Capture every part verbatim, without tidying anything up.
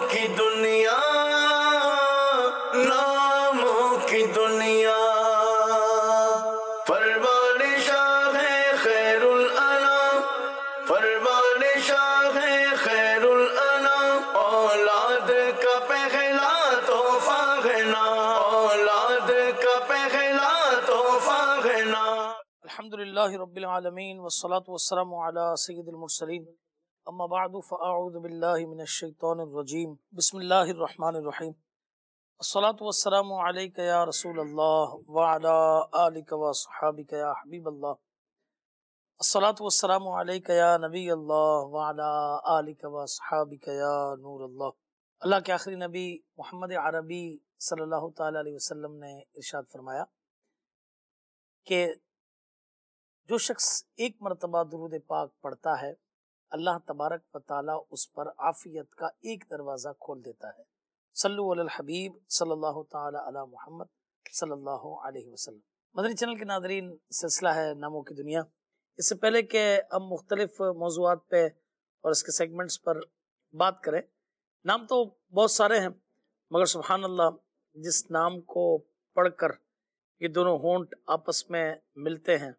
की दुनिया, नामों की दुनिया, परवान शाह है खैरुल अनाम, परवान शाह है खैरुल अनाम, औलाद का पहला तोहफा है ना, औलाद का पहला तोहफा है ना। अल्हम्दुलिल्लाहि रब्बिल आलमीन वस्सलातु वस्सलामु अला सय्यिदिल मुरसलीन अम्मा बअदु फ़अऊज़ु बिल्लाहि मिनश शैतानिर रजीम बिस्मिल्लाहिर रहमानिर रहीम अस्सलातु वस्सलामु अलैका या रसूलल्लाह व अला आलिका व अस्हाबिका या हबीबल्लाह अस्सलातु वस्सलामु अलैका या नबीयल्लाह व अला आलिका व अस्हाबिका या नूरल्लाह। अल्लाह के आखिरी नबी मोहम्मद अरबी सल्लल्लाहु तआला अलैहि वसल्लम ने इरशाद फरमाया कि जो शख्स एक मरतबा दुरूद पाक पढ़ता है, अल्लाह तबारक व ताला उस पर आफियत का एक दरवाज़ा खोल देता है। सल्लु अलल हबीब सल्लल्लाहु ताला अला मुहम्मद सल्लल्लाहु अलैहि वसल्लम। मदनी चैनल के नादरीन, सिलसिला है नामों की दुनिया। इससे पहले कि हम मुख्तलिफ मौज़ूआत पे और इसके सेगमेंट्स पर बात करें, नाम तो बहुत सारे हैं, मगर सुभान अल्लाह, जिस नाम को पढ़कर ये दोनों होंठ आपस में मिलते हैं,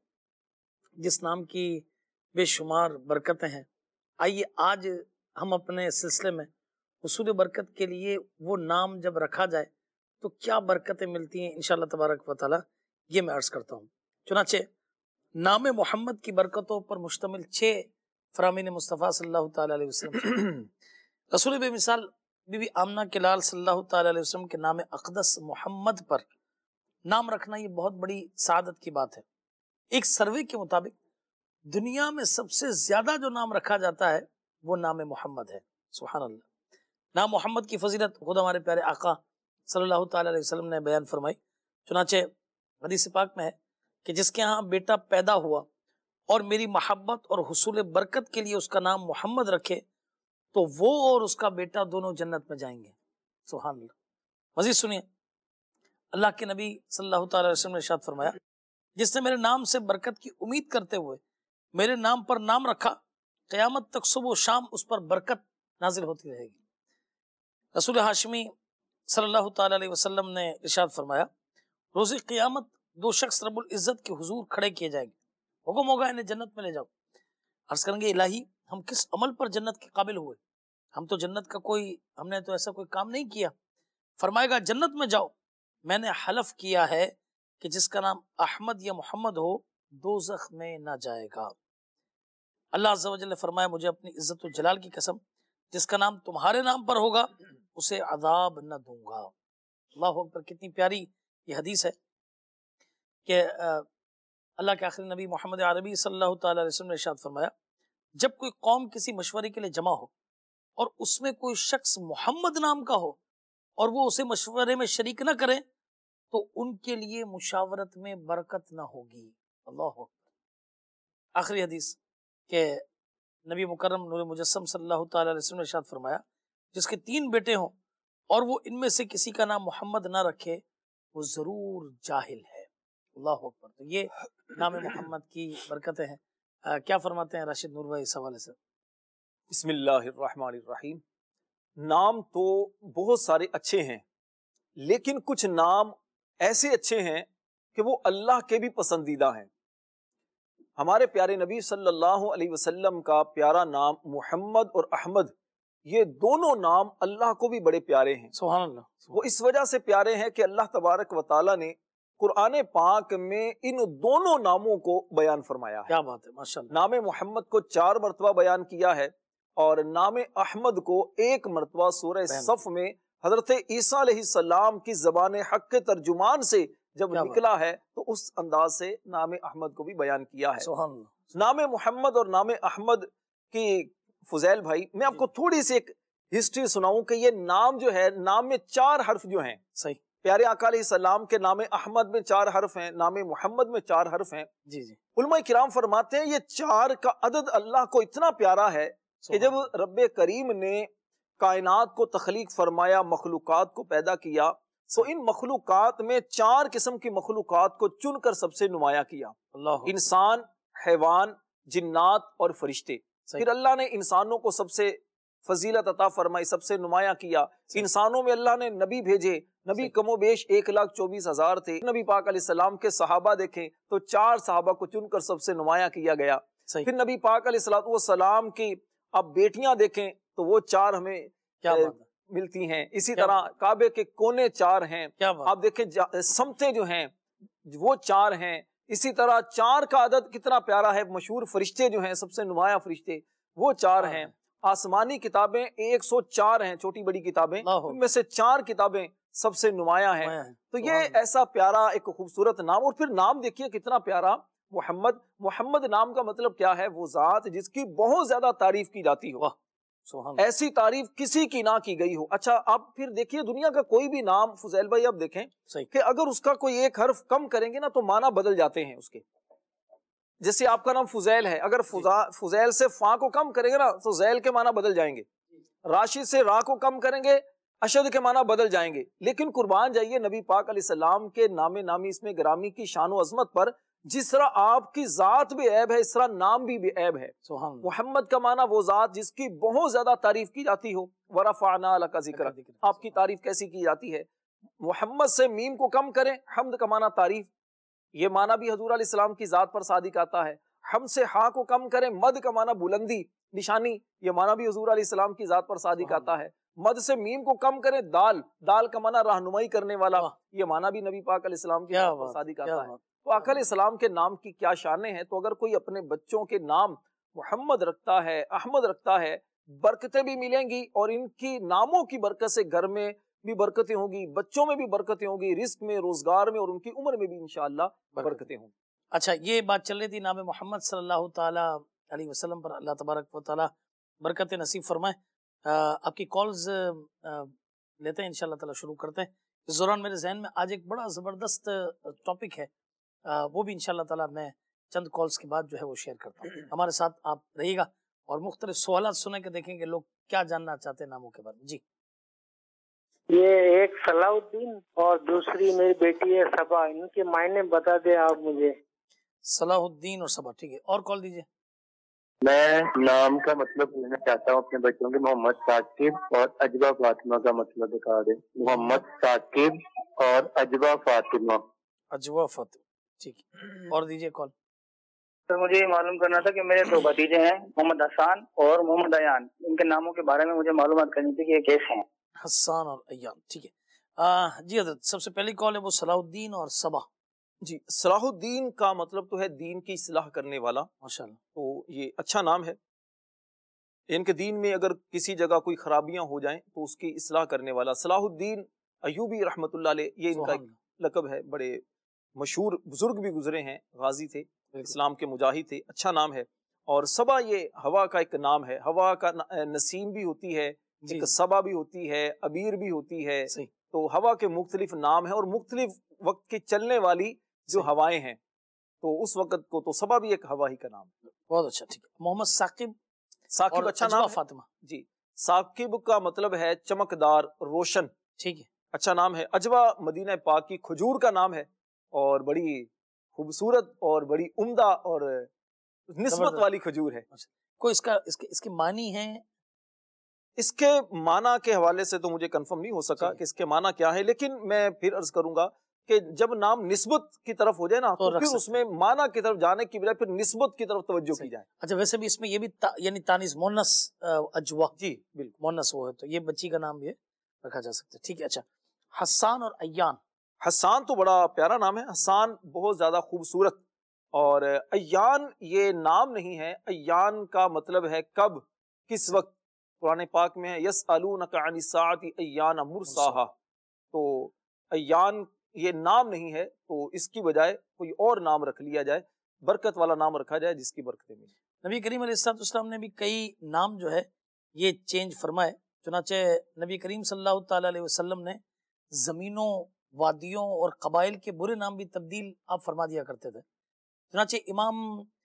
जिस नाम की बेशुमार बरकतें हैं, आइए आज हम अपने सिलसिले में हुसूल बरकत के लिए वो नाम जब रखा जाए तो क्या बरकतें मिलती हैं इंशाअल्लाह तबारक व तआला, ये मैं अर्ज़ करता हूँ। चुनाचे नाम मोहम्मद की बरकतों पर मुश्तमिल छः फरामीन मुस्तफ़ा सल्लल्लाहु ताला अलैहि वसल्लम रसूल बेमिसाल बीबी आमना के लाल सल्लल्लाहु ताला अलैहि वसल्लम के नाम अक़दस मोहम्मद पर नाम रखना ये बहुत बड़ी सादत की बात है। एक सर्वे के मुताबिक दुनिया में सबसे ज्यादा जो नाम रखा जाता है वो नाम मोहम्मद है। सुभान अल्लाह। नाम मोहम्मद की फजीलत खुद हमारे प्यारे आका सल्लल्लाहु ताला अलैहि वसल्लम ने बयान फरमाई। चुनाचे हदीस पाक में है कि जिसके यहाँ बेटा पैदा हुआ और मेरी मोहब्बत और हुसूल बरकत के लिए उसका नाम मोहम्मद रखे तो वो और उसका बेटा दोनों जन्नत में जाएंगे। सुभान अल्लाह। मजीद सुनिए, अल्लाह के नबी सल्लल्लाहु ताला अलैहि वसल्लम ने इरशाद फरमाया, जिसने मेरे नाम से बरकत की उम्मीद करते हुए मेरे नाम पर नाम रखा, क़यामत तक सुबह शाम उस पर बरकत नाजिल होती रहेगी। रसूल हाशमी सल्लल्लाहु ताला अलैहि वसल्लम ने इरशाद फरमाया, रोज़े क़यामत दो शख्स रब्बुल इज़्ज़त के हुजूर खड़े किए जाएंगे, हुक्म होगा इन्हें जन्नत में ले जाओ। अर्ज़ करेंगे, इलाही हम किस अमल पर जन्नत के काबिल हुए, हम तो जन्नत का कोई हमने तो ऐसा कोई काम नहीं किया। फरमाएगा, जन्नत में जाओ, मैंने हलफ किया है कि जिसका नाम अहमद या मोहम्मद हो दोज़ख में ना जाएगा। अल्लाह अज़्ज़ा व जल्ल ने फरमाया, मुझे अपनी इज्जत व जलाल की कसम, जिसका नाम तुम्हारे नाम पर होगा उसे अज़ाब न दूंगा। अल्लाहु अकबर। कितनी प्यारी ये हदीस है कि अल्लाह के आखिरी नबी मोहम्मद अरबी सल्लल्लाहु ताला अलैहि वसल्लम ने इरशाद फरमाया, जब कोई कौम किसी मशवरे के लिए जमा हो और उसमें कोई शख्स मोहम्मद नाम का हो और वो उसे मशवरे में शरीक न करे तो उनके लिए मुशावरत में बरकत ना होगी। अल्लाह अकबर। आखिरी हदीस के नबी मुकर्रम नूर मुजस्सम सल्लल्लाहु ताला अलैहि वसल्लम ने इरशाद फरमाया, जिसके तीन बेटे हों और वो इनमें से किसी का नाम मोहम्मद ना रखे वो जरूर जाहिल है। अल्लाह अकबर। तो ये नाम मोहम्मद की बरकतें हैं। आ, क्या फरमाते हैं राशिद नूर भाई इस हवाले से? बिस्मिल्लाहिर्रहमानिर्रहीम। नाम तो बहुत सारे अच्छे हैं, लेकिन कुछ नाम ऐसे अच्छे हैं कि वो अल्लाह के भी पसंदीदा हैं। हमारे प्यारे नबी सल्लल्लाहु अलैहि वसल्लम का प्यारा नाम मोहम्मद और अहमद, ये दोनों नाम अल्लाह को भी बड़े प्यारे हैं। सुभान अल्लाह। वो इस वजह से प्यारे हैं कि अल्लाह तबारक व ताला ने कुरान पाक में इन दोनों नामों को बयान फरमाया है। क्या बात है, माशाअल्लाह। नाम मोहम्मद को चार मरतबा बयान किया है और नाम अहमद को एक मरतबा सूरह सफ में हजरत ईसा अलैहिस्सलाम की ज़बान हक के तर्जुमान से जब निकला है तो उस अंदाज से नाम अहमद को भी बयान किया है। नाम मोहम्मद और नाम अहमद की फुजैल भाई, मैं आपको थोड़ी सी एक हिस्ट्री सुनाऊं कि ये नाम जो है, नाम में चार हर्फ जो हैं, सही, प्यारे आका अलैहिस्सलाम के नाम अहमद में चार हर्फ हैं, नाम मोहम्मद में चार हर्फ हैं। जी जी। उलमा किराम फरमाते हैं ये चार का अदद अल्लाह को इतना प्यारा है कि जब रब्बे करीम ने कायनात को तख्लीक फरमाया, मखलूकात को पैदा किया, तो इन मखलूकात में चार किस्म की मखलूकात को चुनकर सबसे नुमाया किया, इंसान, हैवान, जिन्नात और फरिश्ते। फिर अल्लाह ने इंसानों को सबसे فضیلت عطا فرمائی، سب سے نمایاں کیا. انسانوں میں اللہ نے نبی بھیجے، نبی کم و بیش ایک لاکھ چوبیس ہزار تھے. نبی پاک علیہ السلام کے صحابہ دیکھیں تو چار صحابہ کو چن کر سب سے نمایاں کیا گیا. پھر نبی پاک علیہ السلام کی اب بیٹیاں دیکھیں تو وہ چار ہمیں کیا ملتی ہیں. اسی طرح کعبے کے کونے چار ہیں. آپ دیکھیں سمتیں جو ہیں وہ چار ہیں. اسی طرح چار کا عدد کتنا پیارا ہے. مشہور فرشتے جو ہیں سب سے نمایاں فرشتے وہ چار ہیں. آسمانی کتابیں ایک سو چار ہیں، چھوٹی بڑی کتابیں، ان میں سے چار کتابیں سب سے نمایاں ہیں. تو یہ ایسا پیارا ایک خوبصورت نام. اور پھر نام دیکھیے کتنا پیارا، محمد. محمد نام کا مطلب کیا ہے؟ وہ ذات جس کی بہت زیادہ تعریف کی جاتی ہو. ایسی تعریف کسی کی نہ کی گئی ہو. اچھا آپ پھر دیکھیے دنیا کا کوئی بھی نام، فضیل بھائی اب دیکھیں کہ اگر اس کا کوئی ایک حرف کم کریں گے نا تو معنی بدل جاتے ہیں اس کے. جیسے آپ کا نام فضیل ہے، اگر فضیل سے فا کو کم کریں گے نا تو زیل کے معنی بدل جائیں گے. راشد سے را کو کم کریں گے، اشد کے معنی بدل جائیں گے. لیکن قربان جائیے نبی پاک علیہ السلام کے نام نامی اس میں گرامی کی شان و عظمت پر، جس طرح آپ کی ذات بھی عیب ہے اس طرح نام بھی بھی عیب ہے. محمد کا معنی وہ ذات جس کی بہت زیادہ تعریف کی جاتی ہو. ورفعنا لک ذکرک، آپ کی تعریف کیسی کی جاتی ہے. محمد سے میم کو کم کریں، حمد کا معنی تعریف، یہ معنی بھی حضور علیہ السلام کی ذات پر صادق آتا ہے. ہم سے ہا کو کم کریں، مد کا معنی بلندی، نشانی، یہ معنی بھی حضور علیہ السلام کی ذات پر صادق آتا ہے. مد سے میم کو کم کریں، دال، دال کا معنی رہنمائی کرنے والا، یہ معنی بھی نبی پاک علیہ السلام کی ذات پر صادق آتا ہے. تو آقا علیہ السلام کے نام کی کیا شانیں ہیں. تو اگر کوئی اپنے بچوں کے نام محمد رکھتا ہے، احمد رکھتا ہے، برکتیں بھی ملیں گی اور ان کی ناموں کی برکت سے گھر میں بھی برکتیں ہوں گی، بچوں میں بھی برکتیں ہوں گی، رزق میں، روزگار میں اور ان کی عمر میں بھی انشاءاللہ برکتیں ہوں گی. اچھا یہ بات چل رہی تھی نام محمد صلی اللہ تعالی علیہ وسلم پر، اللہ تبارک و تعالی برکت نصیب فرمائے. آپ کی کالز لیتے ہیں انشاءاللہ تعالی، شروع کرتے ہیں. اس دوران میرے ذہن میں آج ایک بڑا زبردست ٹاپک ہے، وہ بھی انشاءاللہ تعالی میں چند کالز کے بعد جو ہے وہ شیئر کرتا ہوں. ہمارے ساتھ آپ رہیے گا اور مختلف سوالات سنیں کہ دیکھیں کہ لوگ کیا جاننا چاہتے ہیں ناموں کے بارے میں. جی یہ ایک صلاح الدین اور دوسری میری بیٹی ہے صبا، ان کے معنی بتا دیں آپ مجھے. صلاح الدین اور صبا، ٹھیک ہے. اور کال دیجئے. میں نام کا مطلب پوچھنا چاہتا ہوں اپنے بچوں کے. محمد ثاقب اور اجبا فاطمہ کا مطلب بتا دیں. محمد ثاقب اور اجبا فاطمہ. اجبا فاطمہ، ٹھیک ہے. اور دیجئے کال. سر مجھے یہ معلوم کرنا تھا کہ میرے دو بھتیجے ہیں، محمد حسان اور محمد ایان، ان کے ناموں کے بارے میں مجھے معلومات کرنی تھی کہ یہ کیسے ہیں. حسان اور ایان، ٹھیک ہے. جی حضرت سب سے پہلی کال ہے وہ صلاح الدین اور صبا. جی صلاح الدین کا مطلب تو ہے دین کی اصلاح کرنے والا. ماشاءاللہ. تو یہ اچھا نام ہے. ان کے دین میں اگر کسی جگہ کوئی خرابیاں ہو جائیں تو اس کی اصلاح کرنے والا. صلاح الدین ایوبی رحمۃ اللہ علیہ یہ ان کا ایک لقب ہے. بڑے مشہور بزرگ بھی گزرے ہیں، غازی تھے، اسلام کے مجاہد تھے. اچھا نام ہے. اور صبا یہ ہوا کا ایک نام ہے. ہوا کا نسیم بھی ہوتی ہے، ایک صبا بھی ہوتی ہے، ابیر بھی ہوتی ہے. تو ہوا کے مختلف نام ہیں اور مختلف وقت کی چلنے والی جو ہوائیں ہیں، تو اس وقت کو تو صبا بھی ایک ہوا ہی کا نام ہے. بہت اچھا، ٹھیک ہے. محمد ثاقب. ثاقب اچھا نام ہے. فاطمہ. جی ثاقب کا مطلب ہے چمکدار، روشن. ٹھیک ہے، اچھا نام ہے. اجوا مدینہ پاک کی کھجور کا نام ہے اور بڑی خوبصورت اور بڑی عمدہ اور نسبت والی کھجور ہے. کوئی اس کا اس کے اس کے معنی ہیں؟ اس کے معنی کے حوالے سے تو مجھے کنفرم نہیں ہو سکا کہ اس کے معنی کیا ہے، لیکن میں پھر عرض کروں گا کہ جب نام نسبت کی طرف ہو جائے نا تو پھر اس میں معنی کی طرف جانے کی بجائے پھر نسبت کی طرف توجہ کی جائے. اچھا ویسے بھی اس میں یہ بھی تا یعنی تانیث مونس اجوا. جی بالکل مونس وہ ہے تو یہ بچی کا نام یہ رکھا جا سکتا ہے. ٹھیک ہے. اچھا حسان اور ایان. حسان تو بڑا پیارا نام ہے. حسان بہت زیادہ خوبصورت. اور ایان یہ نام نہیں ہے. ایان کا مطلب ہے کب، کس وقت. قرآن پاک میں ہے یسألونک عن الساعۃ ایان مرساہا. تو ایان یہ نام نہیں ہے، تو اس کی بجائے کوئی اور نام رکھ لیا جائے، برکت والا نام رکھا جائے جس کی برکتیں ملیں. نبی کریم علیہ الصلوۃ والسلام نے بھی کئی نام جو ہے یہ چینج فرمائے. چنانچہ نبی کریم صلی اللہ تعالی علیہ وسلم نے زمینوں، وادیوں اور قبائل کے برے نام بھی تبدیل آپ فرما دیا کرتے تھے. چنانچہ امام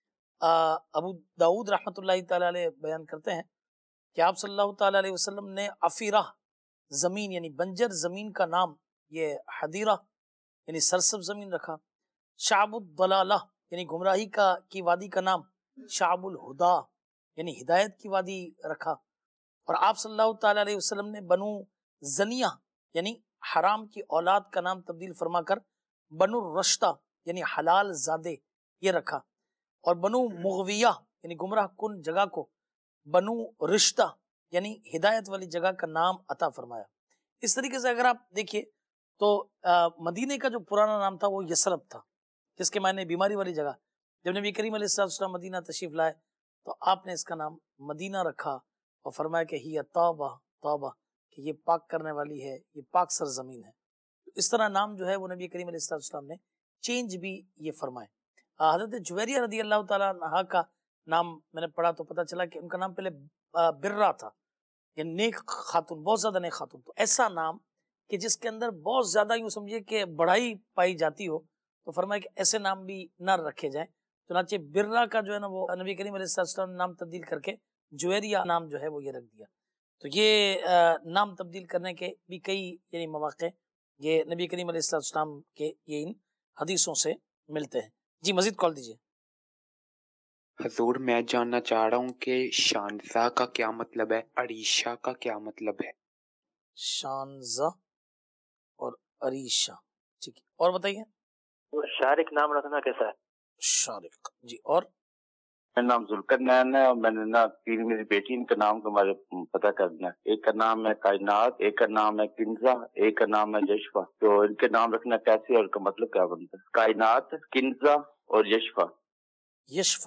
ابو داؤد رحمۃ اللہ تعالی علیہ بیان کرتے ہیں کہ آپ صلی اللہ تعالی علیہ وسلم نے افیرہ زمین یعنی بنجر زمین کا نام یہ حدیرہ یعنی سرسب زمین رکھا. شعب الضلالہ یعنی گمراہی کا کی وادی کا نام شعب الہدا یعنی ہدایت کی وادی رکھا. اور آپ صلی اللہ تعالیٰ علیہ وسلم نے بنو زنیہ یعنی حرام کی اولاد کا نام تبدیل فرما کر بنو رشتہ یعنی حلال زادے یہ رکھا، اور بنو مغویہ یعنی گمراہ کن جگہ کو بنو رشتہ یعنی ہدایت والی جگہ کا نام عطا فرمایا۔ اس طریقے سے اگر آپ دیکھیے تو مدینے کا جو پرانا نام تھا وہ یثرب تھا، جس کے معنی بیماری والی جگہ۔ جب نبی کریم علیہ السلام مدینہ تشریف لائے تو آپ نے اس کا نام مدینہ رکھا اور فرمایا کہ ہی توبہ توبہ، کہ یہ پاک کرنے والی ہے، یہ پاک سرزمین ہے۔ اس طرح نام جو ہے وہ نبی کریم علیہ السلام نے چینج بھی یہ فرمائے۔ حضرت جویریہ رضی اللہ تعالیٰ عنہا کا نام میں نے پڑھا تو پتہ چلا کہ ان کا نام پہلے برہ تھا، یعنی نیک خاتون، بہت زیادہ نیک خاتون۔ تو ایسا نام کہ جس کے اندر بہت زیادہ یوں سمجھے کہ بڑائی پائی جاتی ہو، تو فرمایا کہ ایسے نام بھی نہ رکھے جائیں۔ چنانچہ برہ کا جو ہے نا وہ نبی کریم علیہ السلام نے نام تبدیل کر کے جویریہ نام جو ہے وہ یہ رکھ دیا۔ تو یہ نام تبدیل کرنے کے بھی کئی یعنی مواقع یہ نبی کریم علیہ السلام کے یہ ان حدیثوں سے ملتے ہیں۔ جی مزید کال دیجیے۔ حضور میں جاننا چاہ رہا ہوں کہ شانزہ کا کیا مطلب ہے، عریشہ کا کیا مطلب ہے؟ شانزہ اور عریشہ، ٹھیک ہے، اور بتائیے۔ شارق نام رکھنا کیسا ہے؟ شارق، جی، اور میرا نام ذوالقرنین ہے، اور میں نے نا تین میری بیٹی ان کا نام کا مجھے پتہ کرنا ہے۔ ایک کا نام ہے کائنات، ایک کا نام ہے کنزا، ایک کا نام ہے یشفا۔ تو ان کے نام رکھنا کیسے اور ان کا مطلب کیا بنتا ہے؟ کائنات، کنزا اور یشفا۔ یشفا،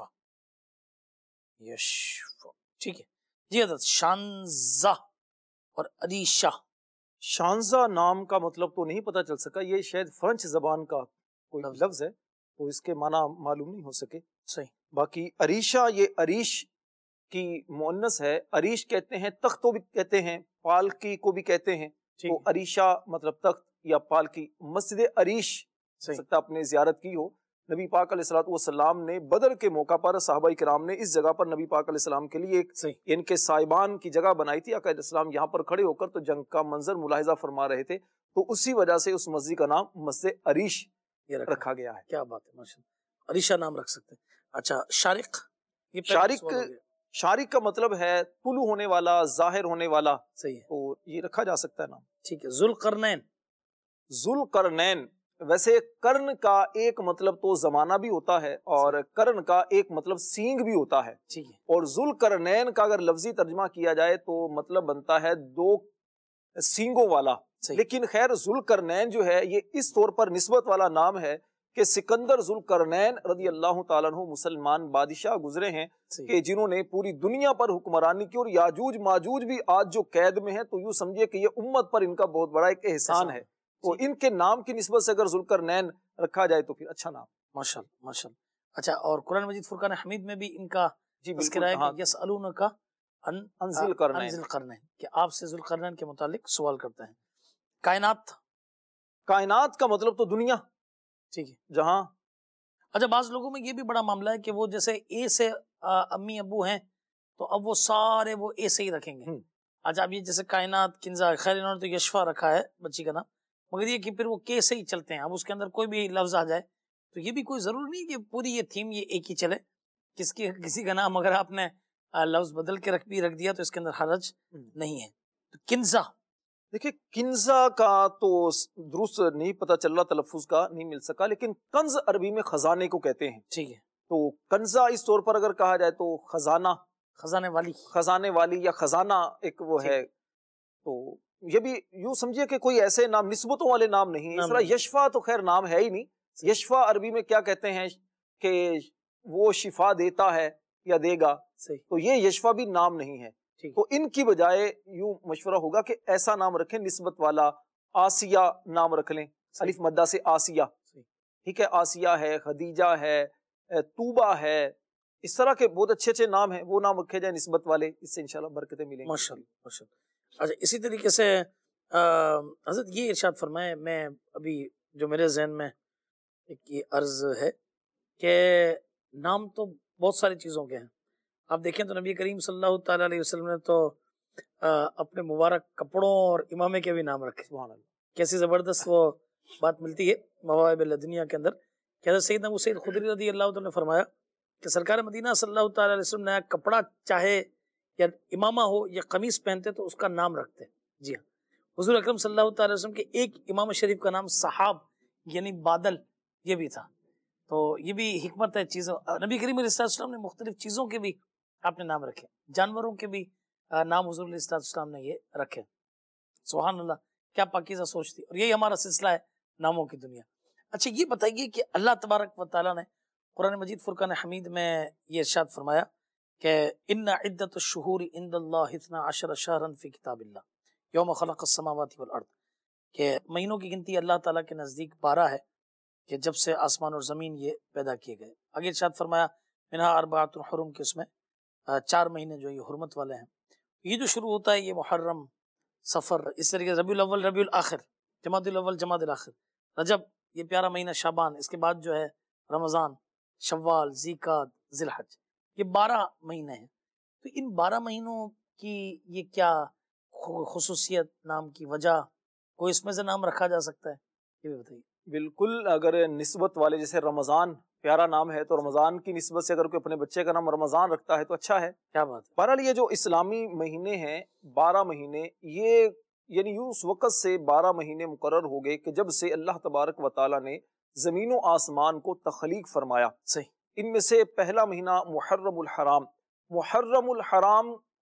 یشفا، ٹھیک ہے جی حضرت۔ شانزہ اور عریشہ۔ شانزہ نام کا مطلب تو نہیں پتہ چل سکا، یہ شاید فرنچ زبان کا کوئی لفظ ہے تو اس کے معنی معلوم نہیں ہو سکے۔ صحیح۔ باقی عریشہ، یہ عریش کی مؤنث ہے، عریش کہتے ہیں، تخت کو بھی کہتے ہیں، پالکی کو بھی کہتے ہیں۔ تو عریشہ مطلب تخت یا پالکی۔ مسجد عریش سکتا آپ نے زیارت کی ہو، نبی پاک علیہ الصلوۃ والسلام نے بدر کے موقع پر صحابہ کرام نے اس جگہ پر نبی پاک علیہ السلام کے لیے ایک ان کے سائبان کی جگہ بنائی تھی۔ آقا علیہ السلام یہاں پر کھڑے ہو کر تو جنگ کا منظر ملاحظہ فرما رہے تھے، تو اسی وجہ سے اس مسجد کا نام مسجد عریش رکھا گیا ہے۔ کیا بات ہے، ماشاءاللہ، عریشہ نام رکھ سکتے ہیں۔ اچھا، شارق، یہ شارق شارق کا مطلب ہے طلوع ہونے والا، ظاہر ہونے والا۔ صحیح ہے، تو یہ رکھا جا سکتا ہے نام۔ ٹھیک ہے۔ ذوالقرنین، ذوالقرنین، ویسے کرن کا ایک مطلب تو زمانہ بھی ہوتا ہے اور کرن کا ایک مطلب سینگ بھی ہوتا ہے۔ ٹھیک ہے۔ اور ذوالقرنین کا اگر لفظی ترجمہ کیا جائے تو مطلب بنتا ہے دو سینگوں والا۔ لیکن خیر ذوالقرنین جو ہے یہ اس طور پر نسبت والا نام ہے کہ سکندر ذوالقرنین رضی اللہ تعالیٰ عنہ مسلمان بادشاہ گزرے ہیں کہ جنہوں نے پوری دنیا پر حکمرانی کی، اور یاجوج ماجوج بھی آج جو قید میں ہیں، تو یوں سمجھے کہ یہ امت پر ان کا بہت بڑا ایک احسان ہے۔ تو ان کے نام کی نسبت سے اگر ذوالقرنین رکھا جائے تو پھر اچھا نام۔ ماشاءاللہ ماشاءاللہ۔ اچھا، اور قرآن مجید فرقان حمید میں بھی ان کا تذکرہ ہے کہ یسألونک عن ذی القرنین، کہ آپ سے ذوالقرنین کے متعلق سوال کرتے ہیں۔ کائنات، کائنات کا مطلب تو دنیا، ٹھیک ہے، جہاں۔ اچھا، بعض لوگوں میں یہ بھی بڑا معاملہ ہے کہ وہ جیسے اے سے امی ابو ہیں تو اب وہ سارے وہ اے سے ہی رکھیں گے۔ اچھا، اب یہ جیسے کائنات، کنزا، خیر انہوں نے تو یشفا رکھا ہے بچی کا نام، مگر یہ کہ پھر وہ کے سے ہی چلتے ہیں، اب اس کے اندر کوئی بھی لفظ آ جائے تو یہ بھی کوئی ضرور نہیں کہ پوری یہ تھیم یہ ایک ہی چلے۔ کس کی کسی کا نام اگر آپ نے لفظ بدل کے رکھ بھی رکھ دیا تو اس کے اندر حرج نہیں ہے۔ تو کنزا، دیکھیں کنزا کا تو درست نہیں پتہ چل رہا، تلفظ کا نہیں مل سکا، لیکن کنز عربی میں خزانے کو کہتے ہیں۔ ٹھیک ہے۔ تو کنزا اس طور پر اگر کہا جائے تو خزانہ، خزانے والی، خزانے والی یا خزانہ ایک وہ ہے۔ تو یہ بھی یوں سمجھیے کہ کوئی ایسے نام نسبتوں والے نام نہیں۔ اس طرح یشفا تو خیر نام ہے ہی نہیں۔ یشفا عربی میں کیا کہتے ہیں کہ وہ شفا دیتا ہے یا دے گا، تو یہ یشفا بھی نام نہیں ہے۔ تو ان کی بجائے یوں مشورہ ہوگا کہ ایسا نام رکھیں نسبت والا، آسیہ نام رکھ لیں، الف مدہ سے آسیہ، ٹھیک ہے، آسیہ ہے، خدیجہ ہے، طوبہ ہے، اس طرح کے بہت اچھے اچھے نام ہیں، وہ نام رکھے جائیں نسبت والے، اس سے انشاءاللہ برکتیں ملیں گی۔ ماشاءاللہ ماشاءاللہ۔ اچھا، اسی طریقے سے حضرت یہ ارشاد فرمائے، میں ابھی جو میرے ذہن میں ایک یہ عرض ہے کہ نام تو بہت ساری چیزوں کے ہیں۔ آپ دیکھیں تو نبی کریم صلی اللہ تعالیٰ علیہ وسلم نے تو اپنے مبارک کپڑوں اور امامے کے بھی نام رکھے۔ سبحان اللہ، کیسی زبردست وہ بات ملتی ہے مواہب لدنیہ کے اندر کہ حضرت سیدنا ابو سعید خدری رضی اللہ تعالیٰ نے فرمایا کہ سرکار مدینہ صلی اللہ تعالیٰ علیہ وسلم نیا کپڑا چاہے یا امامہ ہو یا قمیص پہنتے تو اس کا نام رکھتے. جی ہاں، حضور اکرم صلی اللہ تعالی وسلم کے ایک امام شریف کا نام صحاب یعنی بادل یہ بھی تھا. تو یہ بھی حکمت ہے چیزوں. نبی کریم علیہ السلام نے مختلف چیزوں کے بھی آپ نے نام رکھے، جانوروں کے بھی نام حضور علیہ السلام نے یہ رکھے. سبحان اللہ، کیا پاکیزہ سوچ تھی. اور یہی ہمارا سلسلہ ہے ناموں کی دنیا. اچھا یہ بتائیے کہ اللہ تبارک و تعالیٰ نے قرآن مجید فرقان حمید میں یہ ارشاد فرمایا کہ ان عدت الشہور عند اللہ اثنا عشر شہرا فی کتاب اللہ یوم خلق السماوات والارض، کہ مہینوں کی گنتی اللہ تعالیٰ کے نزدیک بارہ ہے کہ جب سے آسمان اور زمین یہ پیدا کیے گئے. آگے ارشاد فرمایا منہا اربعۃ حرم، کے اس میں چار مہینے جو یہ حرمت والے ہیں. یہ جو شروع ہوتا ہے یہ محرم، سفر، اس طریقے سے ربیع الاول، ربیع الاخر، جمادی الاول، جمادی الاخر، رجب یہ پیارا مہینہ، شعبان، اس کے بعد جو ہے رمضان، شوال، ذیقعد، ذی الحج، یہ بارہ مہینے ہیں. تو ان بارہ مہینوں کی یہ کیا خصوصیت، نام کی وجہ، کوئی اس میں سے نام رکھا جا سکتا ہے؟ یہ بھی بتائیے. بالکل، اگر نسبت والے جیسے رمضان پیارا نام ہے تو رمضان کی نسبت سے اگر کوئی اپنے بچے کا نام رمضان رکھتا ہے تو اچھا ہے. کیا بات ہے. بہرحال یہ جو اسلامی مہینے ہیں بارہ مہینے، یہ یعنی یوں اس وقت سے بارہ مہینے مقرر ہو گئے کہ جب سے اللہ تبارک و تعالیٰ نے زمین و آسمان کو تخلیق فرمایا. صحیح. ان میں سے پہلا مہینہ محرم الحرام، محرم الحرام،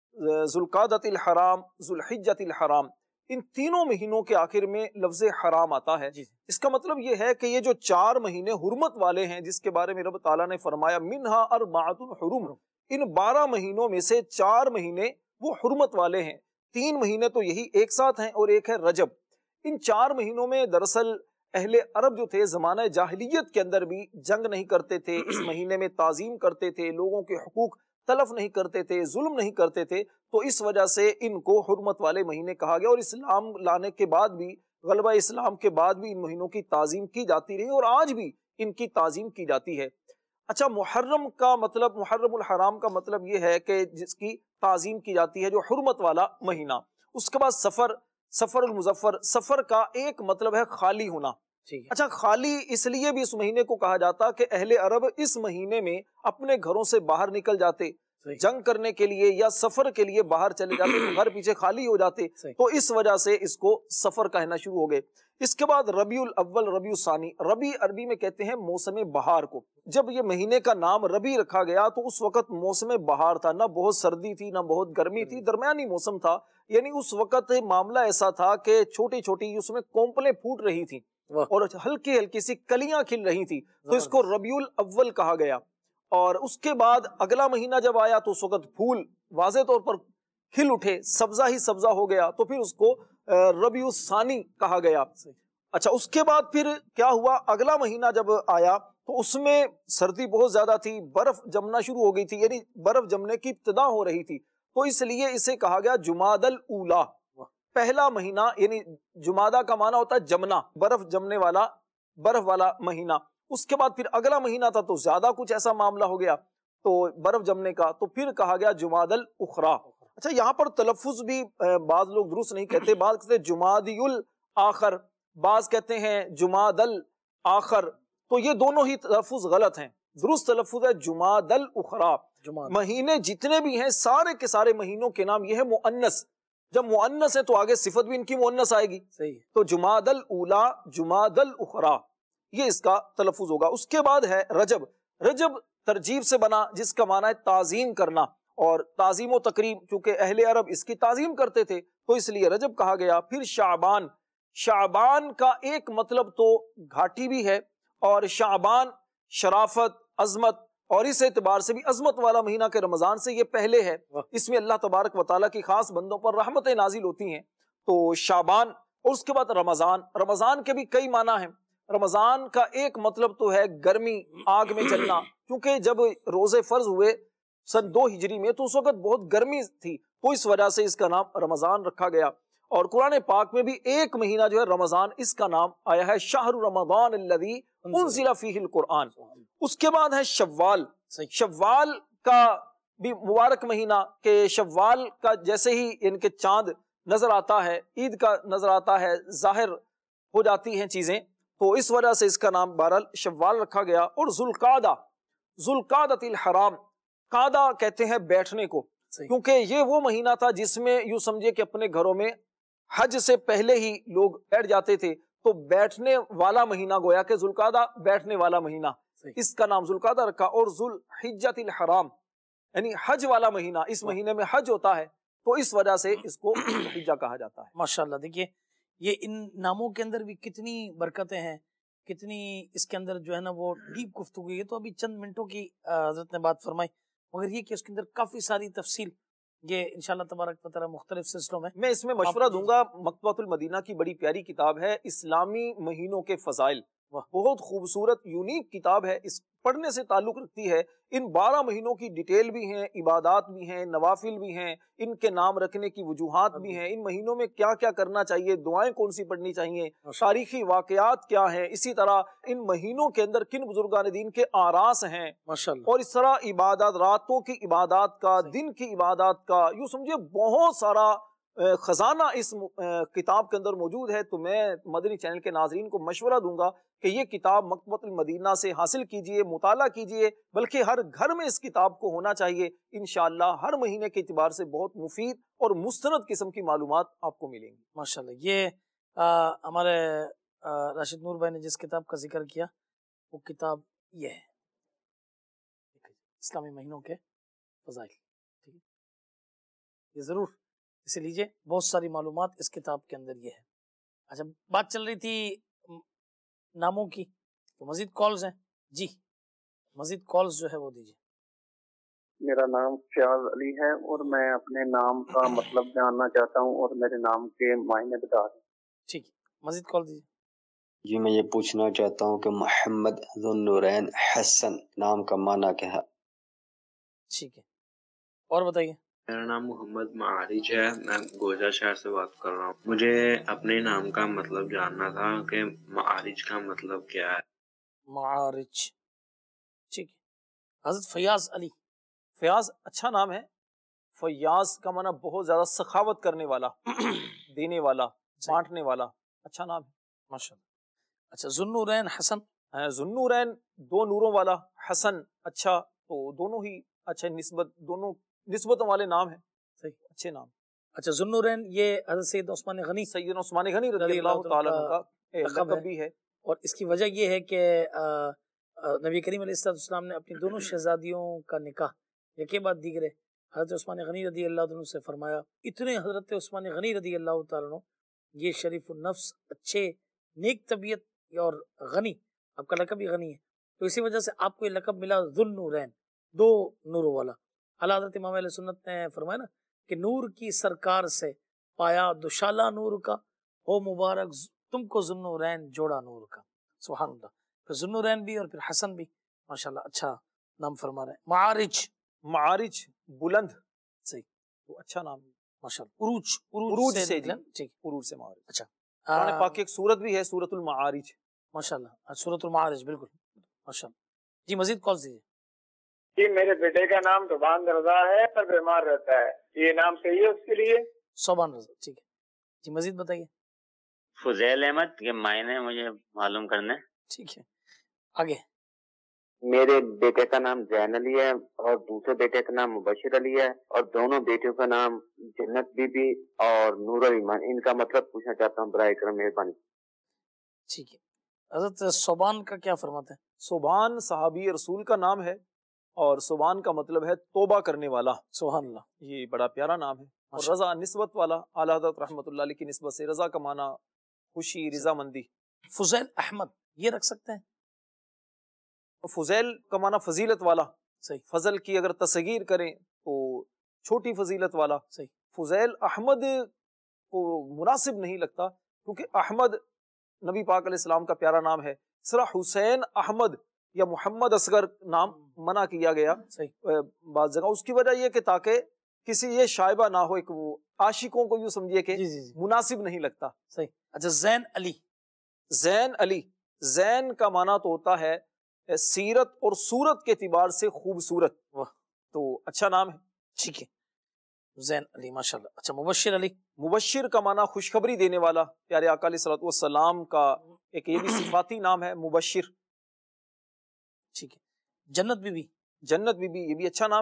ذوالقعدۃ الحرام، ذوالحجۃ الحرام، ان تینوں مہینوں کے آخر میں لفظ حرام آتا ہے. اس کا مطلب یہ ہے کہ یہ جو چار مہینے حرمت والے ہیں جس کے بارے میں رب تعالیٰ نے فرمایا منہا اربعۃ حرم، ان بارہ مہینوں میں سے چار مہینے وہ حرمت والے ہیں. تین مہینے تو یہی ایک ساتھ ہیں اور ایک ہے رجب. ان چار مہینوں میں دراصل اہل عرب جو تھے زمانہ جاہلیت کے اندر بھی جنگ نہیں کرتے تھے، اس مہینے میں تعظیم کرتے تھے، لوگوں کے حقوق تلف نہیں کرتے تھے، ظلم نہیں کرتے تھے. تو اس وجہ سے ان کو حرمت والے مہینے کہا گیا. اور اسلام لانے کے بعد بھی، غلبہ اسلام کے بعد بھی ان مہینوں کی تعظیم کی جاتی رہی اور آج بھی ان کی تعظیم کی جاتی ہے. اچھا، محرم کا مطلب، محرم الحرام کا مطلب یہ ہے کہ جس کی تعظیم کی جاتی ہے، جو حرمت والا مہینہ. اس کے بعد سفر، سفر المظفر، سفر کا ایک مطلب ہے خالی ہونا. اچھا، خالی اس لیے بھی اس مہینے کو کہا جاتا کہ اہل عرب اس مہینے میں اپنے گھروں سے باہر نکل جاتے جنگ کرنے کے لیے یا سفر کے لیے باہر چلے جاتے تو گھر پیچھے خالی ہو جاتے، تو اس وجہ سے اس کو سفر کہنا شروع ہو گئے. اس کے بعد ربیع الاول، ربیع الثانی. ربیع عربی میں کہتے ہیں موسم بہار کو. جب یہ مہینے کا نام ربیع رکھا گیا تو اس وقت موسم بہار تھا، نہ بہت سردی تھی نہ بہت گرمی تھی، درمیانی موسم تھا. یعنی اس وقت معاملہ ایسا تھا کہ چھوٹی چھوٹی اس میں کونپلیں پھوٹ رہی تھیں اور ہلکی ہلکی سی کلیاں کھل رہی تھی، تو اس کو ربیع الاول کہا گیا. اور اس کے بعد اگلا مہینہ جب آیا تو اس وقت پھول واضح طور پر کھل اٹھے، سبزہ ہی سبزہ ہو گیا، تو پھر اس کو ربیع الثانی کہا گیا. اچھا، اس کے بعد پھر کیا ہوا، اگلا مہینہ جب آیا تو اس میں سردی بہت زیادہ تھی، برف جمنا شروع ہو گئی تھی، یعنی برف جمنے کی ابتدا ہو رہی تھی، تو اس لیے اسے کہا گیا جمادی الاولیٰ، پہلا مہینہ. یعنی جمادہ کا معنی ہوتا ہے جمنا، برف جمنے والا، برف والا مہینہ. اس کے بعد پھر اگلا مہینہ تھا تو زیادہ کچھ ایسا معاملہ ہو گیا تو برف جمنے کا، تو پھر کہا گیا جمادی الاخری. اچھا، یہاں پر تلفظ بھی بعض لوگ درست نہیں کہتے، بعض کہتے ہیں جمادی الاخر، بعض کہتے ہیں جمادی الاخر، تو یہ دونوں ہی تلفظ غلط ہیں. درست تلفظ ہے جمادی الاخری. مہینے جتنے بھی ہیں سارے کے سارے مہینوں کے نام یہ ہے مؤنث. جب مؤنث ہے تو آگے صفت بھی ان کی مؤنث آئے گی. صحیح. تو جمادی الاولیٰ، جمادی الاخری، یہ اس کا تلفظ ہوگا. اس کے بعد ہے رجب. رجب ترجیب سے بنا جس کا معنی ہے تعظیم کرنا، اور تعظیم و تکریم، چونکہ اہل عرب اس کی تعظیم کرتے تھے تو اس لیے رجب کہا گیا. پھر شعبان. شعبان کا ایک مطلب تو گھاٹی بھی ہے، اور شعبان شرافت، عظمت، اور اس اعتبار سے بھی عظمت والا مہینہ کے رمضان سے یہ پہلے ہے. اس میں اللہ تبارک و تعالیٰ کی خاص بندوں پر رحمتیں نازل ہوتی ہیں. تو شعبان. اور اس کے بعد رمضان. رمضان کے بھی کئی معنی ہیں. رمضان کا ایک مطلب تو ہے گرمی، آگ میں جلنا، کیونکہ جب روزے فرض ہوئے سن دو ہجری میں تو اس وقت بہت گرمی تھی، تو اس وجہ سے اس کا نام رمضان رکھا گیا. اور قرآن پاک میں بھی ایک مہینہ جو ہے رمضان، اس کا نام آیا ہے شہر رمضان الذی انزل فیہ القرآن. اس کے بعد ہے شوال. شوال کا بھی مبارک مہینہ، کہ شوال کا جیسے ہی ان کے چاند نظر آتا ہے، عید کا نظر آتا ہے، ظاہر ہو جاتی ہیں چیزیں، تو اس وجہ سے اس کا نام بہرحال شوال رکھا گیا. اور ذوالقعدہ، ذوالقعدۃ الحرام. قعدہ کہتے ہیں بیٹھنے کو. کیونکہ یہ وہ مہینہ تھا جس میں یوں سمجھے کہ اپنے گھروں میں حج سے پہلے ہی لوگ بیٹھ جاتے تھے، تو بیٹھنے والا مہینہ گویا کہ ذوالقعدہ بیٹھنے والا مہینہ، اس کا نام ذوالقعدہ رکھا۔ اور ذوالحجۃ الحرام یعنی حج والا مہینہ، اس مہینے میں حج ہوتا ہے تو اس وجہ سے اس کو ذوالحجہ کہا جاتا ہے۔ ماشاءاللہ، دیکھیے یہ ان ناموں کے اندر بھی کتنی برکتیں ہیں، کتنی اس کے اندر جو ہے نا وہ ڈیپ گفتگو ہے۔ تو ابھی چند منٹوں کی حضرت نے بات فرمائی، مگر یہ کہ اس کے اندر کافی ساری تفصیل یہ انشاءاللہ تبارک و تعالی مختلف سلسلوں میں میں اس میں مشورہ دوں گا۔ مکتبۃ المدینہ کی بڑی پیاری کتاب ہے اسلامی مہینوں کے فضائل، بہت خوبصورت یونیک کتاب ہے، اس پڑھنے سے تعلق رکھتی ہے۔ ان بارہ مہینوں کی ڈیٹیل بھی ہیں، عبادات بھی ہیں، نوافل بھی ہیں، ان کے نام رکھنے کی وجوہات بھی ہیں، ان مہینوں میں کیا کیا کرنا چاہیے، دعائیں کون سی پڑھنی چاہیے، تاریخی واقعات کیا ہیں، اسی طرح ان مہینوں کے اندر کن بزرگان دین کے آراس ہیں، اور اس طرح عبادات، راتوں کی عبادات کا، دن کی عبادات کا، یوں سمجھے بہت سارا خزانہ اس کتاب کے اندر موجود ہے۔ تو میں مدنی چینل کے ناظرین کو مشورہ دوں گا کہ یہ کتاب مکتبۃ المدینہ سے حاصل کیجئے، مطالعہ کیجئے، بلکہ ہر گھر میں اس کتاب کو ہونا چاہیے۔ انشاءاللہ ہر مہینے کے اعتبار سے بہت مفید اور مستند قسم کی معلومات آپ کو ملیں گی۔ ماشاءاللہ، یہ ہمارے راشد نور بھائی نے جس کتاب کا ذکر کیا وہ کتاب یہ ہے، اسلامی مہینوں کے فضائل، ٹھیک ہے، یہ ضرور اسے لیجئے، بہت ساری معلومات اس کتاب کے اندر یہ ہے۔ اچھا، بات چل رہی تھی ناموں کی، تو مزید کالز ہیں، جی مزید کالز جو ہے وہ دیجیے۔ میرا نام فیاض علی ہے اور میں اپنے نام کا مطلب جاننا چاہتا ہوں اور میرے نام کے معنی بتا دیں۔ ٹھیک ہے، مزید کال دیجیے۔ جی میں یہ پوچھنا چاہتا ہوں کہ محمد ذو النورین حسن نام کا معنی کیا ہے؟ ٹھیک ہے، اور بتائیے۔ میرا نام محمد معارج ہے، میں گوجا شہر سے بات کر رہا ہوں۔ مجھے اپنے نام کا مطلب جاننا تھا کہ معارج کا مطلب کیا ہے۔ معارج، ٹھیک ہے، حضرت فیاض علی۔ فیاض اچھا نام ہے، فیاض کا معنی بہت زیادہ سخاوت کرنے والا، دینے والا، بانٹنے والا، اچھا نام ہے ماشاءاللہ۔ اچھا، ذو النورین حسن، ذو النورین دو نوروں والا، حسن اچھا، تو دونوں ہی اچھا، نسبت دونوں نسبتوں والے نام ہیں، صحیح، اچھے نام۔ اچھا، ذو النورین یہ حضرت سید عثمان غنی، سیدنا عثمان غنی رضی اللہ تعالیٰ عنہ کا لقب بھی ہے، اور اس کی وجہ یہ ہے کہ نبی کریم علیہ السلام نے اپنی دونوں شہزادیوں کا نکاح یکے بعد دیگرے حضرت عثمان غنی رضی اللہ عنہ سے فرمایا۔ اتنے حضرت عثمان غنی رضی اللہ تعالیٰ عنہ یہ شریف النفس، اچھے نیک طبیعت اور غنی، آپ کا لقب بھی غنی ہے، تو اسی وجہ سے آپ کو یہ لقب ملا ذو النورین، دو نوروں والا۔ اعلیٰ حضرت امام علیہ سنت نے فرمایا نا کہ نور کی سرکار سے پایا دوشالہ نور کا، ہو مبارک تم کو ذو النورین جوڑا نور کا، سبحان اللہ۔ پھر ذو النورین بھی اور پھر حسن بھی، ماشاءاللہ اچھا نام فرما رہے ہیں۔ معارج، معارج بلند، صحیح، تو اچھا نام ہے ماشاءاللہ۔ عروج، عروج سے، ٹھیک، عروج سے معارج۔ اچھا، قرآن پاک کی ایک سورت بھی ہے سورۃ المعارج، ماشاءاللہ، سورۃ المعارج، بالکل ماشاءاللہ۔ جی مزید کال دیجیے۔ جی میرے بیٹے کا نام صوبان رضا ہے پر بیمار رہتا ہے، یہ نام صحیح ہے اس کے لیے؟ صوبان رضا، ٹھیک ہے، جی مزید بتائیے۔ فضیل احمد کے معنی مجھے معلوم کرنے۔ ٹھیک ہے، آگے۔ میرے بیٹے کا نام زین علی ہے اور دوسرے بیٹے کا نام مبشر علی ہے، اور دونوں بیٹیوں کا نام جنت بی بی اور نور ایمان، ان کا مطلب پوچھنا چاہتا ہوں برائے کرم مہربانی۔ ٹھیک ہے، حضرت صوبان کا کیا فرماتے ہیں؟ صوبان صحابی رسول کا نام ہے، اور صوبان کا مطلب ہے توبہ کرنے والا، سبحان اللہ، یہ بڑا پیارا نام ہے۔ اور رضا نسبت والا، اعلیٰ حضرت رحمۃ اللہ علیہ کی نسبت سے رضا کا معنی خوشی، رضا مندی۔ فضیل احمد یہ رکھ سکتے ہیں؟ فضیل کا معنی فضیلت والا، صحیح، فضل کی اگر تصغیر کریں تو چھوٹی فضیلت والا، صحیح۔ فضیل احمد کو مناسب نہیں لگتا، کیونکہ احمد نبی پاک علیہ السلام کا پیارا نام ہے، اس طرح حسین احمد یا محمد اصغر نام منع کیا گیا بعض جگہ، اس کی وجہ یہ کہ تاکہ کسی یہ شائبہ نہ ہو، ایک وہ عاشقوں کو یوں سمجھیے کہ مناسب نہیں لگتا، صحیح۔ اچھا، زین علی، زین علی، زین کا معنی تو ہوتا ہے سیرت اور صورت کے اعتبار سے خوبصورت، تو اچھا نام ہے، ٹھیک ہے، زین علی، ماشاءاللہ۔ اچھا، مبشر علی، مبشر کا معنی خوشخبری دینے والا، پیارے آقا علیہ الصلوۃ والسلام کا ایک یہ بھی صفاتی نام ہے مبشر، ٹھیک ہے۔ جنت بی بی، جنت بی بی یہ بھی اچھا نام ہے،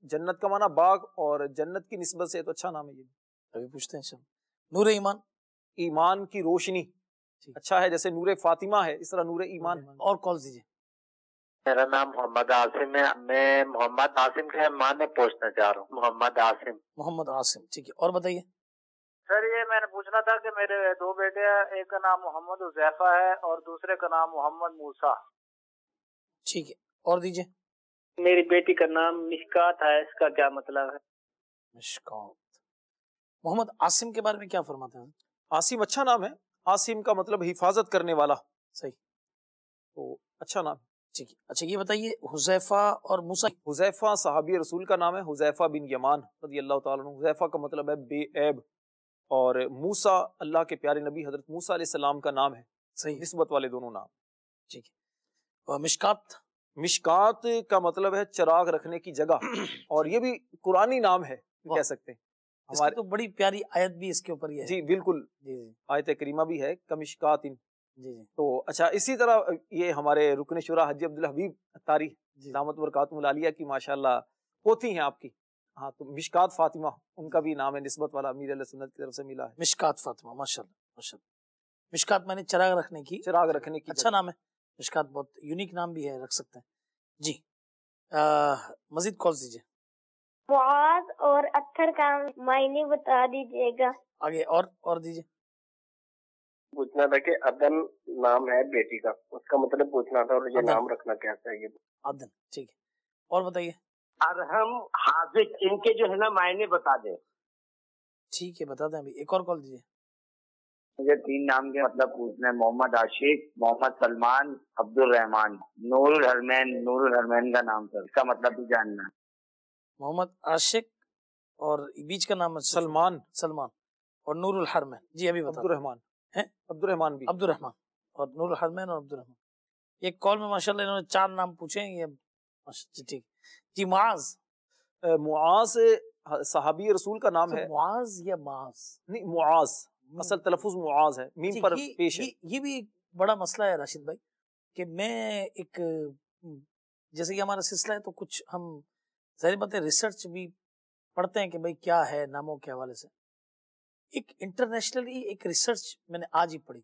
جنت کا معنی باغ اور جنت کی نسبت سے تو اچھا نام ہے یہ. ابھی پوچھتے ہیں. نور ایمان, ایمان کی روشنی, اچھا ہے. جیسے نور فاطمہ ہے اس طرح نور ایمان. اور کال دیجیے. میرا نام محمد عاصم ہے. میں محمد عاصم کے معنی پوچھنا چاہ رہا ہوں. محمد عاصم. محمد عاصم, ٹھیک ہے. اور بتائیے. سر یہ میں نے پوچھنا تھا کہ میرے دو بیٹے ہیں, ایک کا نام محمد حذیفہ ہے اور دوسرے کا نام محمد موسیٰ. ٹھیک ہے. اور دیجیے. میری بیٹی کا نام مشکات ہے, اس کا کیا مطلب ہے؟ مشکات. محمد عاصم کے بارے میں کیا فرماتے ہیں؟ عاصم اچھا نام ہے. عاصم کا مطلب حفاظت کرنے والا. صحیح, تو اچھا نام. ٹھیک ہے. اچھا یہ بتائیے حذیفہ اور موسیٰ. حذیفہ صحابی رسول کا نام ہے, حذیفہ بن یمان رضی اللہ تعالیٰ عنہ. حذیفہ کا مطلب ہے بے عیب, اور موسیٰ اللہ کے پیارے نبی حضرت موسیٰ علیہ السلام کا نام ہے. صحیح, نسبت والے دونوں نام. ٹھیک ہے. مشکات. مشکات کا مطلب ہے چراغ رکھنے کی جگہ, اور یہ بھی قرآنی نام ہے کہہ سکتے ہیں. ہماری تو بڑی پیاری آیت بھی اس کے اوپر ہی ہے. جی بالکل, جی جی آیت کریمہ بھی ہے کمشکات. جی جی. تو اچھا اسی طرح یہ ہمارے رکن شورا حاجی عبدالحبیب اتاری دامت برکاتہم العالیہ کی ماشاءاللہ پوتی ہیں آپ کی, ہاں, تو مشکات فاطمہ ان کا بھی نام ہے نسبت والا, امیر علیہ سنت کی طرف سے ملا ہے. مشکات فاطمہ, ماشاءاللہ ماشاءاللہ. مشکات میں نے چراغ رکھنے کی, چراغ رکھنے کی اچھا نام ہے. مشکات بہت یونیک نام بھی ہے, رکھ سکتے ہیں. جی مزید کال دیجیے. معاذ اور اطہر کا معنی بتا دیجیے گا. آگے اور اور دیجیے. پوچھنا تھا کہ عدن نام ہے بیٹی کا, اس کا مطلب پوچھنا تھا, اور یہ نام رکھنا کیسا ہے یہ. عدن, ٹھیک ہے. اور بتائیے. ارحم, حاذق, ان کے جو ہے نا معنی بتا دیں. ٹھیک ہے بتا دیں. ابھی ایک اور کال دیجیے. مجھے تین نام کے مطلب پوچھنا ہے. محمد عاشق, محمد سلمان, عبد الرحمان. نور الحرمین, نور الحرمین کا نام سر, اس کا مطلب بھی جاننا ہے. محمد عاشق اور بیچ کا نام ہے سلمان. سلمان اور نور الحرمین. جی ابھی بتا. عبد الرحمان ہے, عبد الرحمان بھی. عبد الرحمان اور نور الحرمین اور عبد الرحمان. ایک کال میں ماشاءاللہ انہوں نے چار نام پوچھے ہیں. یہ ٹھیک. جی معاذ. معاذ صحابی رسول کا نام ہے. معاذ یا معاذ؟ نہیں, معاذ اصل تلفظ معاذ ہے, میم پر پیش ہے. یہ بھی ایک بڑا مسئلہ ہے راشد بھائی, کہ میں ایک جیسے کہ ہمارا سلسلہ ہے تو کچھ ہم ظاہر بات ہے ریسرچ بھی پڑھتے ہیں کہ بھائی کیا ہے ناموں کے حوالے سے. ایک انٹرنیشنلی ایک ریسرچ میں نے آج ہی پڑھی,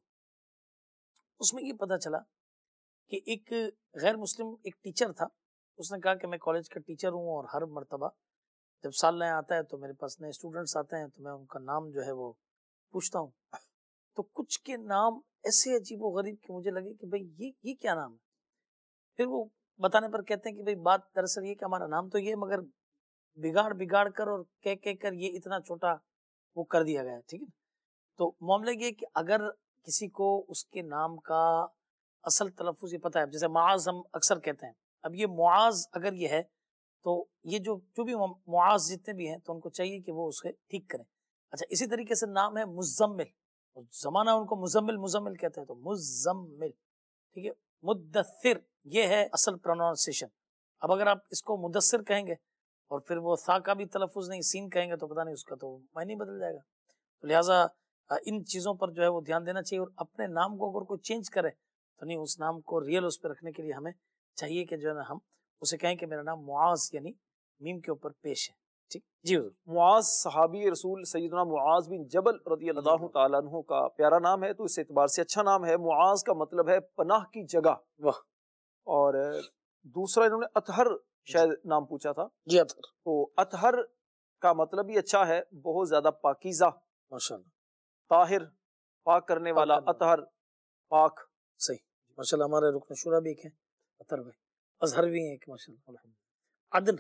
اس میں یہ پتا چلا کہ ایک غیر مسلم ایک ٹیچر تھا. اس نے کہا کہ میں کالج کا ٹیچر ہوں, اور ہر مرتبہ جب سال نیا آتا ہے تو میرے پاس نئے اسٹوڈنٹس آتے ہیں, تو میں ان کا نام جو ہے وہ پوچھتا ہوں. تو کچھ کے نام ایسے عجیب و غریب کہ مجھے لگے کہ بھائی یہ یہ کیا نام ہے. پھر وہ بتانے پر کہتے ہیں کہ بھائی بات دراصل یہ کہ ہمارا نام تو یہ, مگر بگاڑ بگاڑ کر اور کہہ کہہ کر یہ اتنا چھوٹا وہ کر دیا گیا ہے. ٹھیک ہے. تو معاملہ یہ کہ اگر کسی کو اس کے نام کا اصل تلفظ یہ پتا ہے, جیسے معاذ ہم اکثر کہتے ہیں, اب یہ معاذ اگر یہ ہے تو یہ جو جو بھی معاذ جتنے بھی ہیں تو ان کو چاہیے کہ وہ اسے ٹھیک کریں. اچھا اسی طریقے سے نام ہے مزمل, زمانہ ان کو مزمل مزمل کہتے ہیں, تو مزمل. ٹھیک ہے. مدثر یہ ہے اصل پروننسیشن. اب اگر آپ اس کو مدثر کہیں گے اور پھر وہ ثا کا بھی تلفظ نہیں سین کہیں گے تو پتہ نہیں اس کا تو معنی بدل جائے گا. تو لہٰذا ان چیزوں پر جو ہے وہ دھیان دینا چاہیے, اور اپنے نام کو اگر کوئی چینج کرے تو نہیں, اس نام کو ریئل اس پہ رکھنے کے لیے ہمیں چاہیے کہ جو ہے نا ہم اسے کہیں کہ میرا نام معاذ یعنی میم کے اوپر پیش ہے. ٹھیک جی حضور. معاذ صحابی رسول سیدنا معاذ بن جبل رضی اللہ تعالیٰ عنہ کا پیارا نام ہے, تو اس اعتبار سے اچھا نام ہے. معاذ کا مطلب ہے پناہ کی جگہ. واہ. اور دوسرا انہوں نے اطہر شاید نام پوچھا تھا. جی اطہر. تو اطہر کا مطلب بھی اچھا ہے, بہت زیادہ پاکیزہ, ماشاءاللہ, طاہر, پاک کرنے والا. اطہر پاک. صحیح ماشاءاللہ. ہمارے رکن شورا بھی ایک ہیں اطہر بھائی, اظہر بھی ہیں ایک ماشاءاللہ. عدن.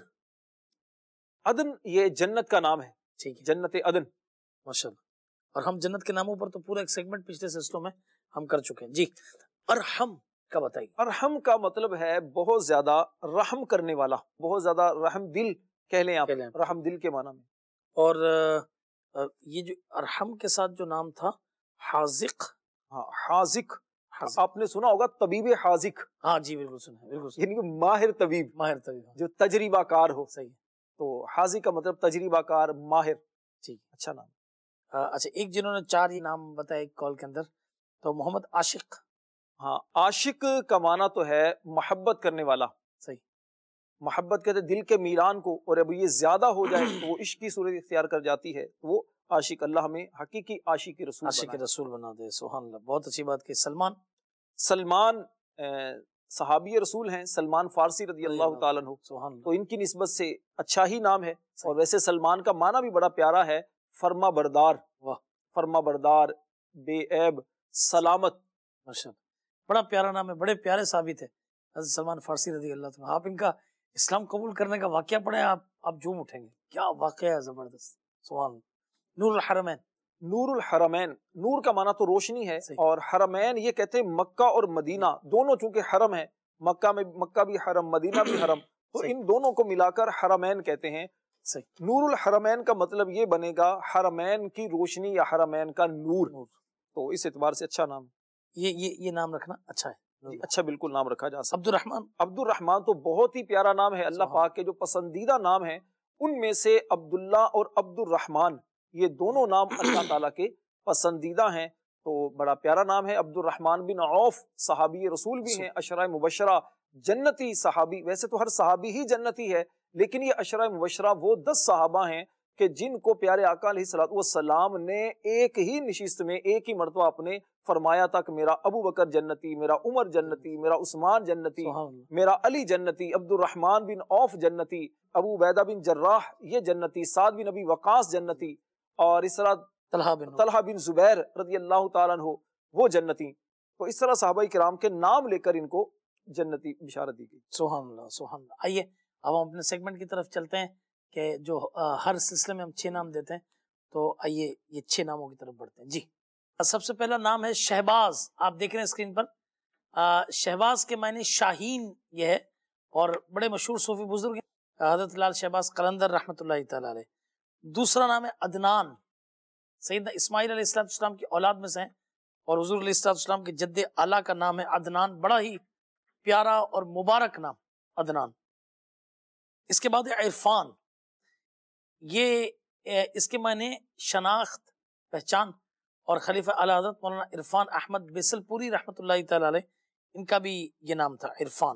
عدن یہ جنت کا نام ہے. ٹھیک ہے. جنت عدن ماشاءاللہ. اور ہم جنت کے ناموں پر تو پورا ایک سیگمنٹ پچھلے سلسلوں میں ہم کر چکے ہیں. جی ارحم کا بتائیے. ارحم کا مطلب ہے بہت زیادہ رحم کرنے والا, بہت زیادہ رحم دل کہہ لیں آپ, رحم دل کے معنی میں. اور یہ جو ارحم کے ساتھ جو نام تھا حاذق. ہاں حاذق, آپ نے سنا ہوگا طبیب حاذق. ہاں جی بالکل سنا ہے, بالکل. یعنی کہ ماہر طبیب, ماہر طبیب جو تجربہ کار ہو. صحیح. تو حاذق کا مطلب تجربہ کار, ماہر. ٹھیک, اچھا نام. اچھا ایک جنہوں نے چار ہی نام بتایا ایک کال کے اندر, تو محمد عاشق. ہاں عاشق کا معنی تو ہے محبت کرنے والا. صحیح. محبت کہتے ہیں دل کے میلان کو، اور اب یہ زیادہ ہو جائے تو وہ عشق کی صورت اختیار کر جاتی ہے، وہ عاشق اللہ ہمیں حقیقی عاشق رسول عاشق رسول بنا دے. سبحان اللہ، بہت اچھی بات کی. سلمان سلمان صحابی رسول ہیں، سلمان فارسی رضی اللہ تعالیٰ عنہ، تو ان کی نسبت سے اچھا ہی نام ہے. اور ویسے سلمان کا معنی بھی بڑا پیارا ہے، فرما بردار. واہ، فرما بردار، بے عیب، سلامت. ماشاء اللہ، بڑا پیارا نام ہے. بڑے پیارے صحابی تھے حضرت سلمان فارسی رضی اللہ تعالیٰ. آپ ان کا اسلام قبول کرنے کا واقعہ پڑھیں، آپ آپ جھوم اٹھیں گے. کیا واقعہ ہے زبردست. سبحان اللہ. نور الحرمین. نور الحرمین، نور کا معنی تو روشنی ہے، اور حرمین یہ کہتے ہیں مکہ اور مدینہ دونوں، چونکہ حرم ہے، مکہ میں مکہ بھی حرم، مدینہ بھی حرم، تو ان دونوں کو ملا کر حرمین کہتے ہیں. نور الحرمین کا مطلب یہ بنے گا حرمین کی روشنی یا حرمین کا نور. تو اس اعتبار سے اچھا نام ہے. یہ یہ یہ نام رکھنا اچھا ہے. اچھا، بالکل نام رکھا جا سکتا. عبد الرحمن. عبد الرحمن تو بہت ہی پیارا نام ہے. اللہ پاک کے جو پسندیدہ نام ہیں ان میں سے عبداللہ اور عبد الرحمن، یہ دونوں نام اللہ تعالیٰ کے پسندیدہ ہیں. تو بڑا پیارا نام ہے. عبد الرحمن بن عوف صحابی رسول بھی ہیں، عشرہ مبشرہ جنتی صحابی. ویسے تو ہر صحابی ہی جنتی ہے، لیکن یہ عشرہ مبشرہ وہ دس صحابہ ہیں کہ جن کو پیارے آقا علیہ الصلوۃ والسلام نے ایک ہی نشست میں ایک ہی مرتبہ اپنے فرمایا تھا کہ میرا ابو بکر جنتی، میرا عمر جنتی، میرا عثمان جنتی، میرا علی جنتی، عبد الرحمن بن عوف جنتی، ابو عبیدہ بن جراح یہ جنتی، سعد بن ابی وقاص جنتی، اور اس طرح طلحہ بن طلحہ بن زبیر رضی اللہ تعالیٰ عنہ وہ جنتی. تو اس طرح صحابہ کرام کے نام لے کر ان کو جنتی بشارت دی گئی. سبحان اللہ سبحان اللہ. آئیے اب ہم اپنے سیگمنٹ کی طرف چلتے ہیں کہ جو ہر سلسلے میں ہم چھ نام دیتے ہیں، تو آئیے یہ چھ ناموں کی طرف بڑھتے ہیں. جی، سب سے پہلا نام ہے شہباز. آپ دیکھ رہے ہیں اسکرین پر. شہباز کے معنی شاہین یہ ہے، اور بڑے مشہور صوفی بزرگ ہیں حضرت لال شہباز قلندر رحمۃ اللہ تعالی علیہ. دوسرا نام ہے عدنان. سیدنا اسماعیل علیہ السلام السلام کی اولاد میں سے ہیں، اور حضور علیہ السلام السلام کے جد اعلیٰ کا نام ہے عدنان. بڑا ہی پیارا اور مبارک نام عدنان. اس کے بعد ہے عرفان. یہ اس کے معنی شناخت، پہچان، اور خلیفہ اعلیٰ حضرت مولانا عرفان احمد بیسل پوری رحمۃ اللہ تعالی علیہ، ان کا بھی یہ نام تھا عرفان.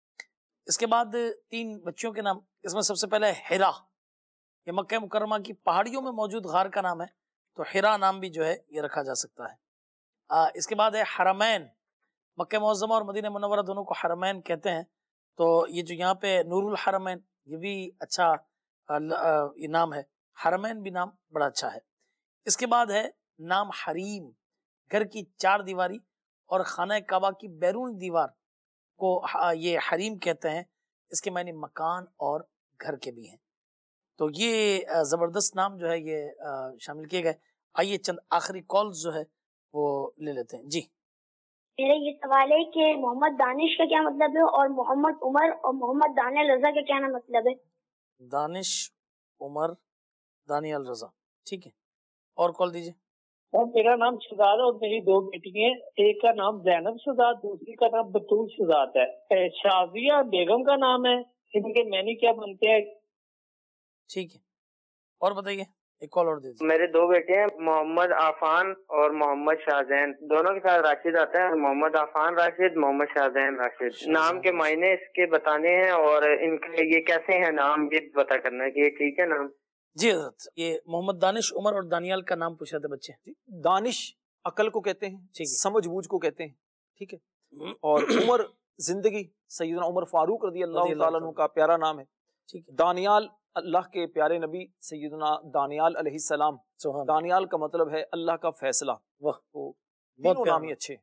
اس کے بعد تین بچیوں کے نام. اس میں سب سے پہلے ہے ہیرا. یہ مکہ مکرمہ کی پہاڑیوں میں موجود غار کا نام ہے، تو ہیرا نام بھی جو ہے یہ رکھا جا سکتا ہے. آ, اس کے بعد ہے حرمین. مکہ معظمہ اور مدینہ منورہ دونوں کو حرمین کہتے ہیں. تو یہ جو یہاں پہ نور الحرمین، یہ بھی اچھا آ, آ, یہ نام ہے. حرمین بھی نام بڑا اچھا ہے. اس کے بعد ہے نام حریم. گھر کی چار دیواری اور خانہ کعبہ کی بیرون دیوار کو یہ حریم کہتے ہیں. اس کے معنی مکان اور گھر کے بھی ہیں. تو یہ زبردست نام جو ہے یہ شامل کیے گئے. آئیے چند آخری کالز جو ہے وہ لے لیتے ہیں. جی، میرا یہ سوال ہے کہ محمد دانش کا کیا مطلب ہے، اور محمد عمر اور محمد دانیال رضا کا کیا مطلب ہے؟ دانش، عمر، دانیال رضا. ٹھیک ہے، اور کال دیجیے. اور میرا نام شہزاد ہے اور میری دو بیٹی ہیں. ایک کا نام زینب شہزاد، دوسری کا نام بطول شہزاد ہے. شازیہ بیگم کا نام ہے. ان کے معنی کیا بنتے ہیں؟ ٹھیک ہے، اور بتائیے. ایک کال اور دیجیے. میرے دو بیٹے ہیں، محمد عفان اور محمد شاہزین. دونوں کے ساتھ راشد آتا ہے. محمد عفان راشد، محمد شاہزین راشد. نام کے معنی اس کے بتانے ہیں، اور ان کے یہ کیسے ہیں نام یہ پتا کرنا ہے کہ یہ ٹھیک ہے نام. جی حضرت، یہ محمد دانش، عمر اور دانیال کا نام پوچھ رہے تھے بچے. دانش عقل کو کہتے ہیں، سمجھ بوجھ کو کہتے ہیں. ٹھیک ہے. اور عمر زندگی، سیدنا عمر فاروق رضی اللہ تعالیٰ عنہ کا پیارا نام ہے. دانیال اللہ کے پیارے نبی سیدنا دانیال علیہ السلام. دانیال کا مطلب ہے اللہ کا فیصلہ. واہ، تینوں نام ہی اچھے.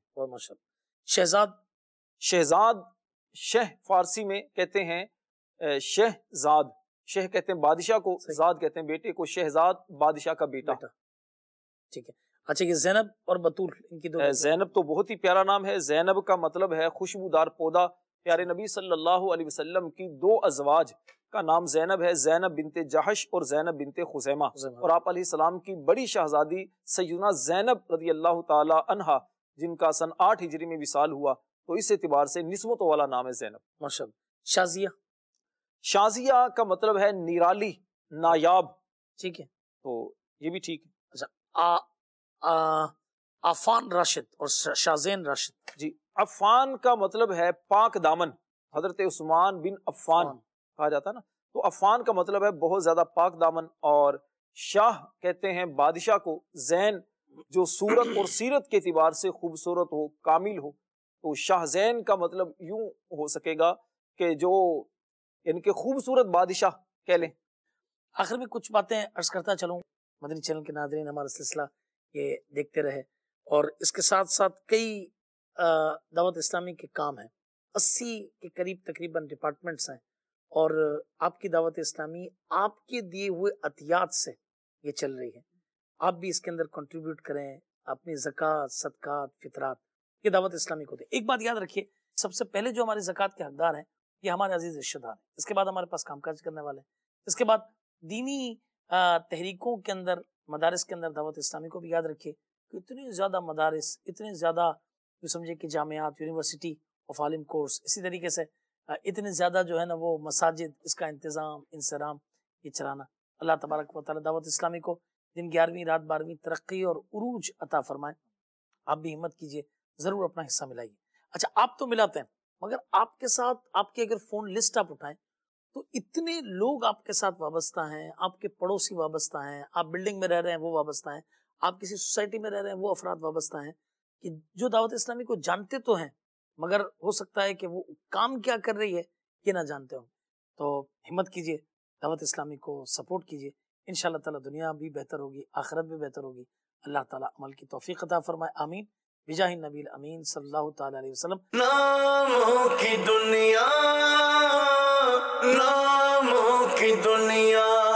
شہزاد. شہزاد شہ فارسی میں کہتے ہیں شہزاد. شہ کہتے ہیں بادشاہ کو، زاد کہتے ہیں بیٹے کو. شہزاد بادشاہ کا بیٹا. ٹھیک ہے. اچھا، یہ زینب اور بطول ان کی دو. زینب تو بہت ہی پیارا نام ہے. زینب کا مطلب ہے خوشبودار پودا. پیارے نبی صلی اللہ علیہ وسلم کی دو ازواج کا نام زینب ہے، زینب بنت جہش اور زینب بنت خزیمہ. اور آپ علیہ السلام کی بڑی شہزادی سیدنا زینب رضی اللہ تعالی عنہا، جن کا سن آٹھ ہجری میں وصال ہوا، تو اس اعتبار سے نسبتوں والا نام ہے زینب. ماشاءاللہ. شازیہ. شازیہ کا مطلب ہے نیرالی، نایاب. ٹھیک ہے، تو یہ بھی ٹھیک ہے. اچھا، عفان راشد اور شازین راشد. جی، عفان کا مطلب ہے پاک دامن. حضرت عثمان بن عفان کہا جاتا ہے نا. تو عفان کا مطلب ہے بہت زیادہ پاک دامن، اور شاہ کہتے ہیں بادشاہ کو. زین جو صورت اور سیرت کے اعتبار سے خوبصورت ہو، کامل ہو. تو شاہ زین کا مطلب یوں ہو سکے گا کہ جو ان کے خوبصورت بادشاہ کہہ لیں. آخر میں کچھ باتیں عرض کرتا چلوں. مدنی چینل کے ناظرین ہمارا سلسلہ یہ دیکھتے رہے، اور اس کے ساتھ ساتھ کئی دعوت اسلامی کے کام ہیں. اسی کے قریب تقریباً ڈپارٹمنٹس ہیں، اور آپ کی دعوت اسلامی آپ کے دیے ہوئے عطیات سے یہ چل رہی ہے. آپ بھی اس کے اندر کنٹریبیوٹ کریں، اپنی زکوٰۃ، صدقات، فطرات یہ دعوت اسلامی کو دیں. ایک بات یاد رکھیے، سب سے پہلے جو ہماری زکوٰۃ کے حقدار ہیں یہ ہمارے عزیز رشتہ دار ہیں. اس کے بعد ہمارے پاس کام کاج کرنے والے ہیں. اس کے بعد دینی تحریکوں کے اندر، مدارس کے اندر دعوت اسلامی کو بھی یاد رکھیے کہ اتنے زیادہ مدارس، اتنے زیادہ جو سمجھے کہ جامعات، یونیورسٹی آف عالم کورس، اسی طریقے سے اتنے زیادہ جو ہے نا وہ مساجد، اس کا انتظام، انصرام یہ چلانا. اللہ تبارک و تعالیٰ دعوت اسلامی کو دن گیارہویں رات بارہویں ترقی اور عروج عطا فرمائے. آپ بھی ہمت کیجئے، ضرور اپنا حصہ ملائیے. اچھا، آپ تو ملاتے ہیں، مگر آپ کے ساتھ آپ کی اگر فون لسٹ آپ اٹھائیں تو اتنے لوگ آپ کے ساتھ وابستہ ہیں. آپ کے پڑوسی وابستہ ہیں، آپ بلڈنگ میں رہ رہے ہیں وہ وابستہ ہیں، آپ کسی سوسائٹی میں رہ رہے ہیں وہ افراد وابستہ ہیں کہ جو دعوت اسلامی کو جانتے تو ہیں مگر ہو سکتا ہے کہ وہ کام کیا کر رہی ہے یہ نہ جانتے ہوں. تو ہمت کیجئے، دعوت اسلامی کو سپورٹ کیجئے. انشاءاللہ تعالی دنیا بھی بہتر ہوگی، آخرت بھی بہتر ہوگی. اللہ تعالیٰ عمل کی توفیق عطا فرمائے. آمین بجاہ النبی الامین صلی اللہ تعالی علیہ وسلم. ناموں کی دنیا، ناموں کی دنیا